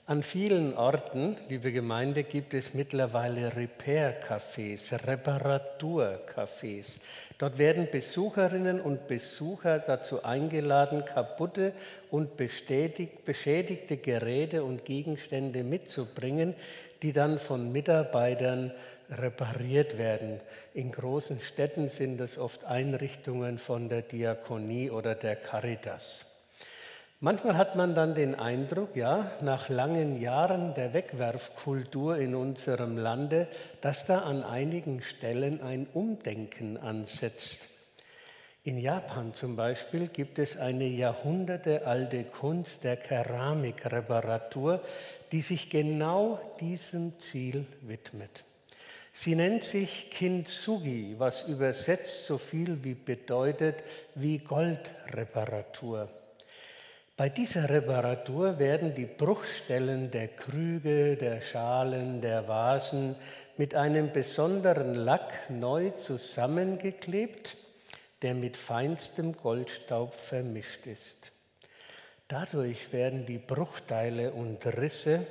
An vielen Orten, liebe Gemeinde, gibt es mittlerweile Repair-Cafés, Reparatur-Cafés. Dort werden Besucherinnen und Besucher dazu eingeladen, kaputte und beschädigte Geräte und Gegenstände mitzubringen, die dann von Mitarbeitern repariert werden. In großen Städten sind es oft Einrichtungen von der Diakonie oder der Caritas. Manchmal hat man dann den Eindruck, ja, nach langen Jahren der Wegwerfkultur in unserem Lande, dass da an einigen Stellen ein Umdenken ansetzt. In Japan zum Beispiel gibt es eine jahrhundertealte Kunst der Keramikreparatur, die sich genau diesem Ziel widmet. Sie nennt sich Kintsugi, was übersetzt so viel wie bedeutet wie Goldreparatur. Bei dieser Reparatur werden die Bruchstellen der Krüge, der Schalen, der Vasen mit einem besonderen Lack neu zusammengeklebt, der mit feinstem Goldstaub vermischt ist. Dadurch werden die Bruchteile und Risse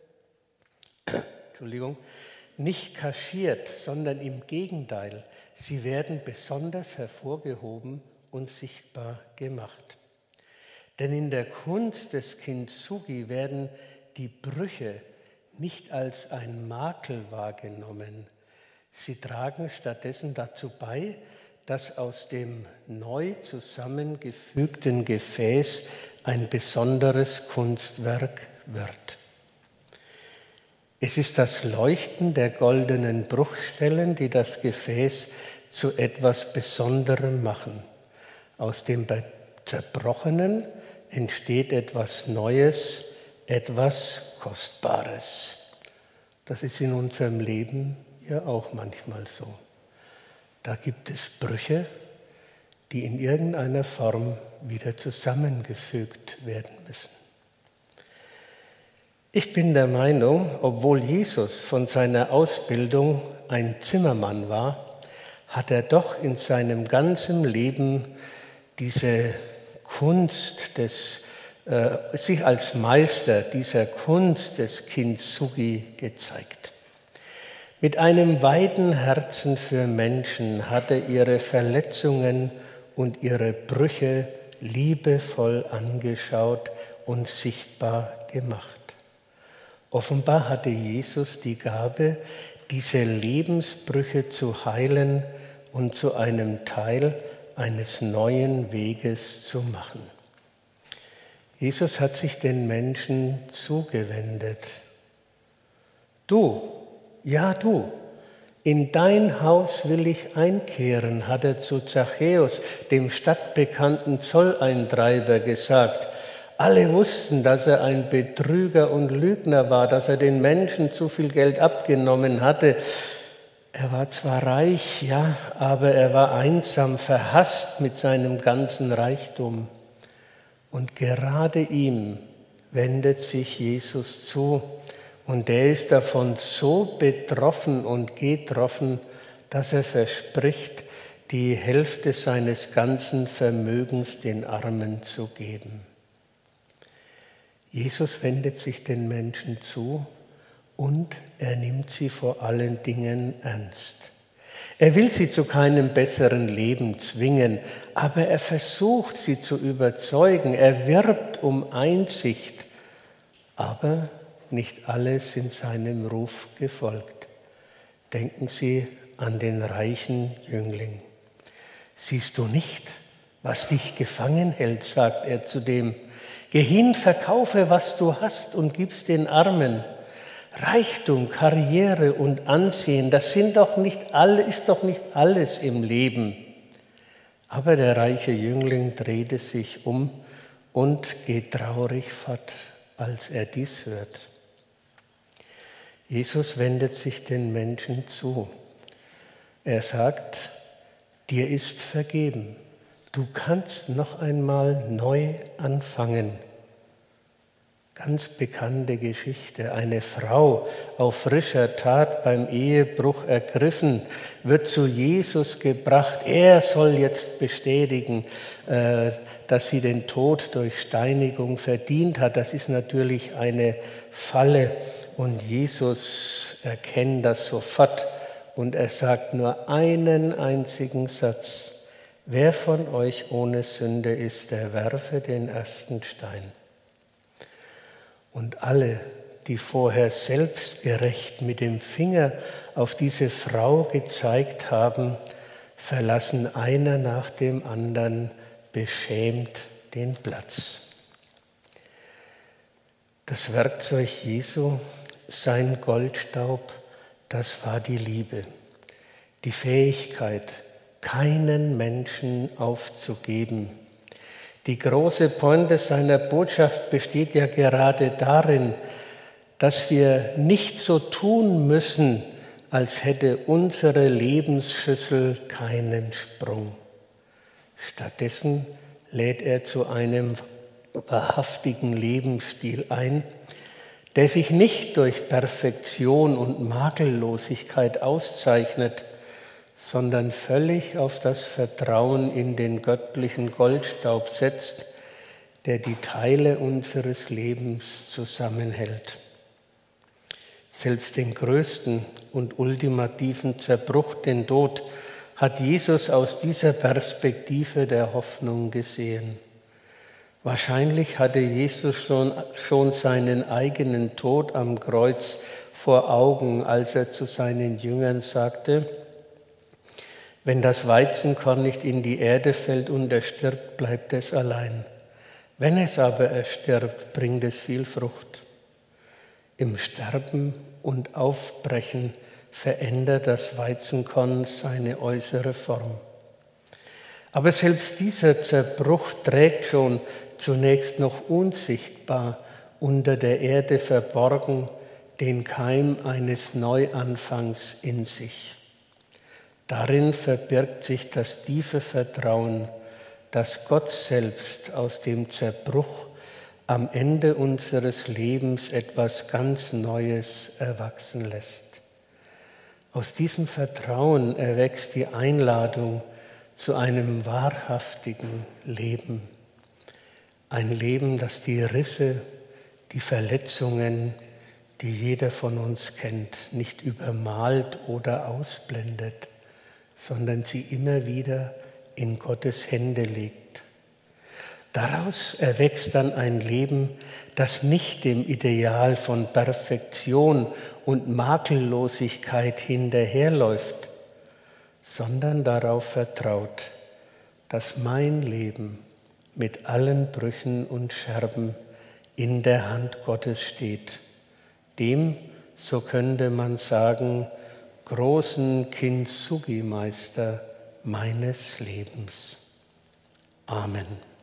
nicht kaschiert, sondern im Gegenteil, sie werden besonders hervorgehoben und sichtbar gemacht. Denn in der Kunst des Kintsugi werden die Brüche nicht als ein Makel wahrgenommen. Sie tragen stattdessen dazu bei, dass aus dem neu zusammengefügten Gefäß ein besonderes Kunstwerk wird. Es ist das Leuchten der goldenen Bruchstellen, die das Gefäß zu etwas Besonderem machen. Aus dem Zerbrochenen entsteht etwas Neues, etwas Kostbares. Das ist in unserem Leben ja auch manchmal so. Da gibt es Brüche, die in irgendeiner Form wieder zusammengefügt werden müssen. Ich bin der Meinung, obwohl Jesus von seiner Ausbildung ein Zimmermann war, hat er doch in seinem ganzen Leben diese Kunst sich als Meister dieser Kunst des Kintsugi gezeigt. Mit einem weiten Herzen für Menschen hat er ihre Verletzungen und ihre Brüche liebevoll angeschaut und sichtbar gemacht. Offenbar hatte Jesus die Gabe, diese Lebensbrüche zu heilen und zu einem Teil eines neuen Weges zu machen. Jesus hat sich den Menschen zugewendet. Du, ja du, in dein Haus will ich einkehren, hat er zu Zachäus, dem stadtbekannten Zolleintreiber, gesagt. Alle wussten, dass er ein Betrüger und Lügner war, dass er den Menschen zu viel Geld abgenommen hatte. Er war zwar reich, ja, aber er war einsam, verhasst mit seinem ganzen Reichtum. Und gerade ihm wendet sich Jesus zu und er ist davon so betroffen und getroffen, dass er verspricht, die Hälfte seines ganzen Vermögens den Armen zu geben. Jesus wendet sich den Menschen zu und er nimmt sie vor allen Dingen ernst. Er will sie zu keinem besseren Leben zwingen, aber er versucht, sie zu überzeugen. Er wirbt um Einsicht, aber nicht alle sind seinem Ruf gefolgt. Denken Sie an den reichen Jüngling. Siehst du nicht, was dich gefangen hält, sagt er zu dem. Geh hin, verkaufe, was du hast und gib's den Armen. Reichtum, Karriere und Ansehen, ist doch nicht alles im Leben. Aber der reiche Jüngling drehte sich um und geht traurig fort, als er dies hört. Jesus wendet sich den Menschen zu. Er sagt, dir ist vergeben. Du kannst noch einmal neu anfangen. Ganz bekannte Geschichte. Eine Frau auf frischer Tat beim Ehebruch ergriffen, wird zu Jesus gebracht. Er soll jetzt bestätigen, dass sie den Tod durch Steinigung verdient hat. Das ist natürlich eine Falle und Jesus erkennt das sofort und er sagt nur einen einzigen Satz. Wer von euch ohne Sünde ist, der werfe den ersten Stein. Und alle, die vorher selbstgerecht mit dem Finger auf diese Frau gezeigt haben, verlassen einer nach dem anderen beschämt den Platz. Das Werkzeug Jesu, sein Goldstaub, das war die Liebe, die Fähigkeit, keinen Menschen aufzugeben. Die große Pointe seiner Botschaft besteht ja gerade darin, dass wir nicht so tun müssen, als hätte unsere Lebensschüssel keinen Sprung. Stattdessen lädt er zu einem wahrhaftigen Lebensstil ein, der sich nicht durch Perfektion und Makellosigkeit auszeichnet, sondern völlig auf das Vertrauen in den göttlichen Goldstaub setzt, der die Teile unseres Lebens zusammenhält. Selbst den größten und ultimativen Zerbruch, den Tod, hat Jesus aus dieser Perspektive der Hoffnung gesehen. Wahrscheinlich hatte Jesus schon seinen eigenen Tod am Kreuz vor Augen, als er zu seinen Jüngern sagte, wenn das Weizenkorn nicht in die Erde fällt und erstirbt, bleibt es allein. Wenn es aber erstirbt, bringt es viel Frucht. Im Sterben und Aufbrechen verändert das Weizenkorn seine äußere Form. Aber selbst dieser Zerbruch trägt schon zunächst noch unsichtbar unter der Erde verborgen den Keim eines Neuanfangs in sich. Darin verbirgt sich das tiefe Vertrauen, dass Gott selbst aus dem Zerbruch am Ende unseres Lebens etwas ganz Neues erwachsen lässt. Aus diesem Vertrauen erwächst die Einladung zu einem wahrhaftigen Leben. Ein Leben, das die Risse, die Verletzungen, die jeder von uns kennt, nicht übermalt oder ausblendet, sondern sie immer wieder in Gottes Hände legt. Daraus erwächst dann ein Leben, das nicht dem Ideal von Perfektion und Makellosigkeit hinterherläuft, sondern darauf vertraut, dass mein Leben mit allen Brüchen und Scherben in der Hand Gottes steht, dem, so könnte man sagen, großen Kintsugi-Meister meines Lebens. Amen.